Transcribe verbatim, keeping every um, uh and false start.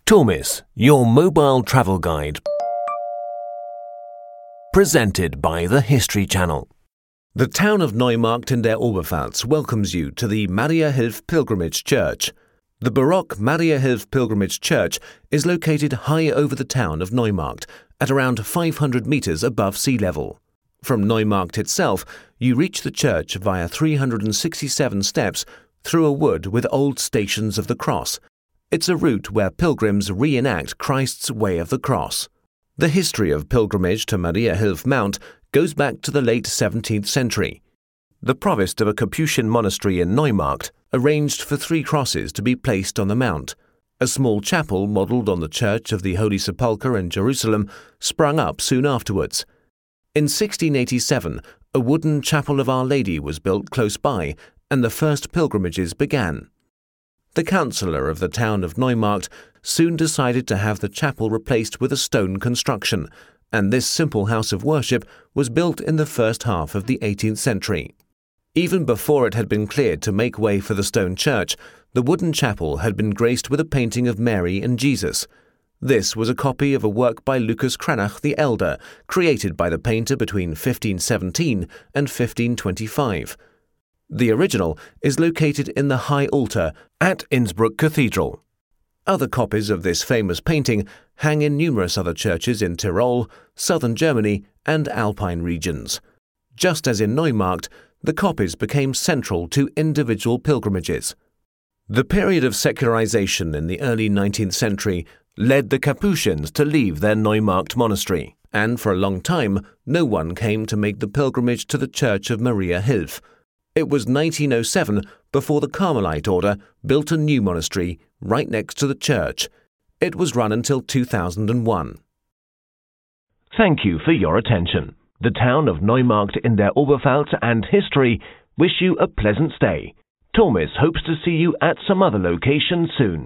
Tormis, your mobile travel guide. Presented by the History Channel. The town of Neumarkt in der Oberpfalz welcomes you to the Mariahilf Pilgrimage Church. The Baroque Mariahilf Pilgrimage Church is located high over the town of Neumarkt, at around five hundred metres above sea level. From Neumarkt itself, you reach the church via three hundred sixty-seven steps through a wood with old Stations of the Cross. It's a route where pilgrims reenact Christ's way of the cross. The history of pilgrimage to Mariahilf Mount goes back to the late seventeenth century. The provost of a Capuchin monastery in Neumarkt arranged for three crosses to be placed on the mount. A small chapel modelled on the Church of the Holy Sepulchre in Jerusalem sprung up soon afterwards. In sixteen eighty-seven, a wooden Chapel of Our Lady was built close by, and the first pilgrimages began. The councillor of the town of Neumarkt soon decided to have the chapel replaced with a stone construction, and this simple house of worship was built in the first half of the eighteenth century. Even before it had been cleared to make way for the stone church, the wooden chapel had been graced with a painting of Mary and Jesus. This was a copy of a work by Lucas Cranach the Elder, created by the painter between fifteen seventeen and fifteen twenty-five. The original is located in the high altar at Innsbruck Cathedral. Other copies of this famous painting hang in numerous other churches in Tyrol, southern Germany, and Alpine regions. Just as in Neumarkt, the copies became central to individual pilgrimages. The period of secularization in the early nineteenth century led the Capuchins to leave their Neumarkt monastery, and for a long time no one came to make the pilgrimage to the Church of Mariahilf. It was nineteen oh seven before the Carmelite order built a new monastery right next to the church. It was run until two thousand one. Thank you for your attention. The town of Neumarkt in der Oberpfalz and history wish you a pleasant stay. Tormis hopes to see you at some other location soon.